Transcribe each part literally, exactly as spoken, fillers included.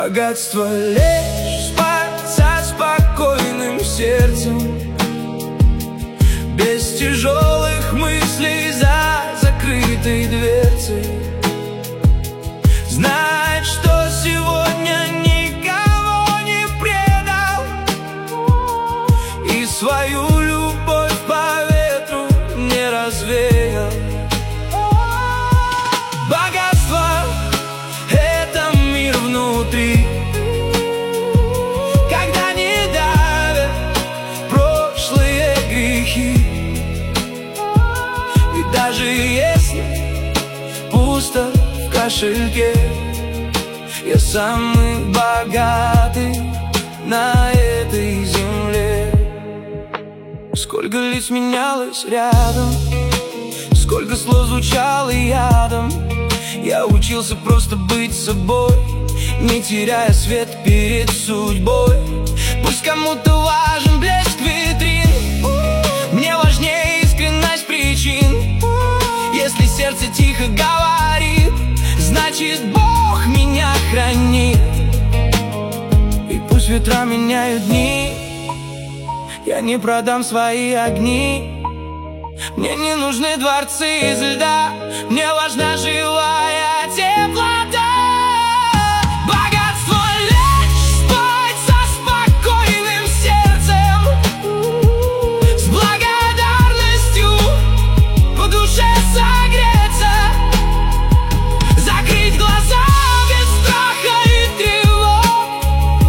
Богатство лечь спать со спокойным сердцем, без тяжелых мыслей за закрытой дверцей. Знать, что сегодня никого не предал и свою любовь по ветру не развеял. Богатство — это мир внутри, когда не давят прошлые грехи. И даже если пусто в кошельке, я самый богатый на этой земле. Сколько лиц менялось рядом, сколько слов звучало ядом. Я учился просто быть собой, не теряя свет перед судьбой. Пусть кому-то важен блеск витрин, мне важнее искренность причин. Если сердце тихо говорит, значит Бог меня хранит. И пусть ветра меняют дни, я не продам свои огни. Мне не нужны дворцы из льда, мне важна живая теплота. Богатство лечь спать со спокойным сердцем, с благодарностью по душе согреться, закрыть глаза без страха и тревог.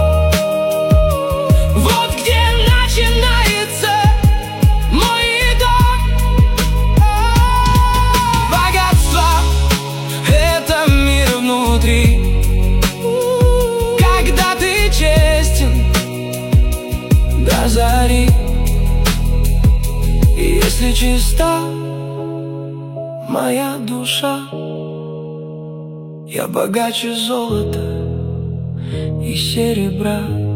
Вот где начинается мой итог. Богатство — это мир внутри, когда ты честен до зари. И если чиста моя душа, я богаче золота и серебра.